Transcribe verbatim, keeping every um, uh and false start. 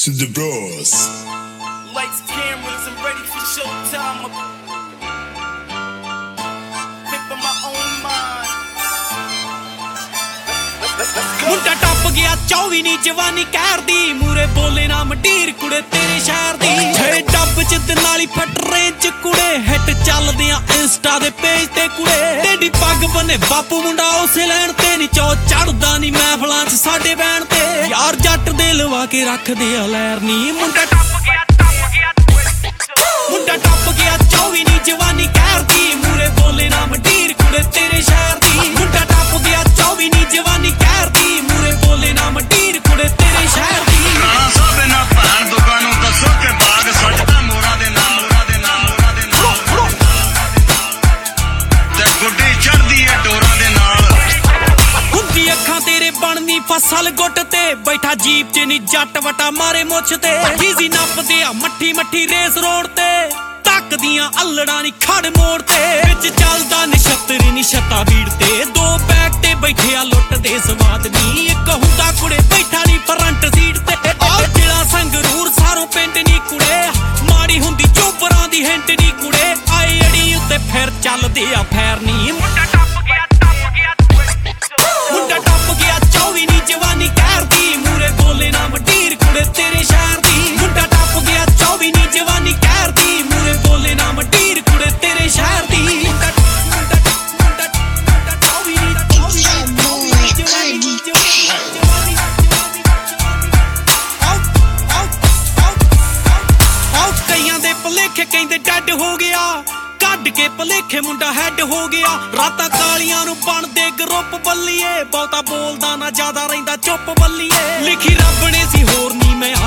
to the bros. Lights, cameras, I'm ready for showtime. Pick on my own mind. ਮੁੰਡਾ ਟੱਪ ਗਿਆ ਚੌਵੀ ਨੀ ਜਵਾਨੀ ਕਹਿਰ ਦੀ ਮੂਰੇ ਬੋਲੇ ਨਾ ਮੰਡੀਰ ਕੁੜੇ ਤੇਰੇ ਸ਼ਹਿਰ ਦੀ ਛੇ ਡੱਬ ਚ ਤੇ ਨਾਲੀ ਫਟ ਰੇਂਜ ਕੁੜੇ ਹਿੱਟ ਚੱਲਦਿਆਂ ਇੰਸਟਾ ਦੇ ਪੇਜ ਤੇ ਕੁੜੇ ਤੇਡੀ ਪੱਗ ਬੰਨੇ ਬਾਪੂ ਮੁੰਡਾ ਉਸੇ ਲੈਣ ਤੇ ਨੀ ਚੋ ਚੜਦਾ ਨੀ ਮਹਿਫਲਾਂ ਚ ਸਾਡੇ ਬੈਣ ਤੇ ਯਾਰ ਜੱਟ ਦੇ ਲਵਾ ਕੇ ਰੱਖਦੇ ਆ ਲਹਿਰ ਨੀ ਮੁੰਡਾ ਟੱਪ ਗਿਆ ਟੱਪ ਗਿਆ ਮੁੰਡਾ ਟੱਪ ਗਿਆ ਚੌਵੀ ਨੀ ਜਵਾਨੀ ਕਹਿਰ ਦੀ ਮੂਰੇ ਬੋਲੇ ਨਾ ਮੰਡੀਰ ਕੁੜੇ ਤੇਰੇ ਸ਼ਹਿਰ ਦੀ ਮੁੰਡਾ ਟੱਪ ਗਿਆ ਚੌਵੀ ਨੀ ਜਵਾਨੀ ਕਹਿਰ ਦੀ ਮੂਰੇ ਬੋਲੇ ਨਾ ਮੰਡੀਰ ਕੁੜੇ ਤੇਰੇ ਸ਼ਹਿਰ ਦੀ ਨਾ ਸੋਵੇ ਨਾ ਭਾਣ ਦੁਕਾਨ ਨੂੰ ਦੱਸੋ ਕਿ ਬਾਗ ਸੱਜਦਾ ਮੋਰਾਂ ਦੇ ਨਾਲ ਮੋਰਾਂ ਦੇ ਨਾਲ ਮੋਰਾਂ ਦੇ ਨਾਲ ਤੇ ਗੁੱਡੀ ਚੜਦੀ ਏ ਡੋਰਾਂ ਦੇ ਨਾਲ ਹੁੰਦੀ ਅੱਖਾਂ ਤੇਰੇ ਬਣਨੀ ਫਸਲ ਗੁੱਟ ਤੇ ਬੈਠਾ ਜੀਪ ਚ ਨੀ ਜੱਟ ਵਟਾ ਮਾਰੇ ਮੁੱਛ ਤੇ ਈਜ਼ੀ ਨੱਪਦੇ ਆ ਮੱਠੀ ਮੱਠੀ ਰੇਸ ਰੋਡ ਤੇ ਤੱਕਦੀਆਂ ਅਲੜਾਂ ਨੀ ਖੜ ਮੋੜ ਤੇ ਵਿੱਚ ਚੱਲਦਾ ਨਿਸ਼ਤਰੀ ਨੀ ਛੱਤਾ ਵੀੜ ਤੇ ਦੋ ਬੈਕ ਤੇ ਬੈਠੇ ਆ ਲੁੱਟਦੇ ਸਵਾਦ ਨੀ ਇੱਕ ਹੁੰਦਾ ਕੁੜੇ ਬੈਠਾ ਨੀ ਫਰੰਟ ਸੀਟ ਤੇ ਆ ਜਿਹੜਾ ਸੰਗਰੂਰ ਸਾਰੋਂ ਪਿੰਡ ਨੀ ਕੁੜੇ ਮਾੜੀ ਹੁੰਦੀ ਚੋਬਰਾਂ ਦੀ ਹਿੰਟ ਨੀ ਕੁੜੇ ਆਏ ਅੜੀ ਉੱਤੇ ਫਿਰ ਚੱਲਦੇ ਆ ਫੈਰ ਨੀ ਮੁੰਡਾ ਟੱਪ ਗਿਆ ਟੱਪ ਗਿਆ ਮੁੰਡਾ ਟੱਪ ਗਿਆ ਚੌਵੀ ਨੀ ਜਵਾਨੀ ਕਹਿਰ ਦੀ ਮੂਰੇ ਬੋਲੇ ਨਾ ਮੰਡੀਰ ਕੁੜੇ ਤੇਰੇ ਸ਼ਹਿਰ ਦੀ ਮੁੰਡਾ ਟੱਪ ਗਿਆ ਚੌਵੀ ਨੀ ਜਵਾਨੀ ਕਹਿਰ ਦੀ ਮੂਰੇ ਬੋਲੇ ਨਾ ਮੰਡੀਰ ਕੁੜੇ ਤੇਰੇ ਸ਼ਹਿਰ ਦੀ ਮੁੰਡਾ ਮੁੰਡਾ ਮੁੰਡਾ ਮੁੰਡਾ ਚੌਵੀ ਨੀ ਚੌਵੀ ਨੀ ਜਵਾਨੀ ਜਵਾਨੀ ਆਉ ਆਉ ਆਉ ਕਈਆਂ ਦੇ ਭੁਲੇਖੇ ਕਹਿੰਦੇ ਡੱਡ ਹੋ ਗਿਆ ਕੱਢ ਕੇ ਭਲੇਖੇ ਮੁੰਡਾ ਹੈਡ ਹੋ ਗਿਆ ਰਾਤਾਂ ਕਾਲੀਆਂ ਨੂੰ ਬਣਦੇ ਗਰੁੱਪ ਬੱਲੀਏ ਬਹੁਤਾ ਬੋਲਦਾ ਨਾ ਜ਼ਿਆਦਾ ਰਹਿੰਦਾ ਚੁੱਪ ਬੱਲੀਏ ਲਿਖੀ ਰੱਬ ਨੇ ਸੀ ਹੋਰ ਨਹੀਂ ਮੈਂ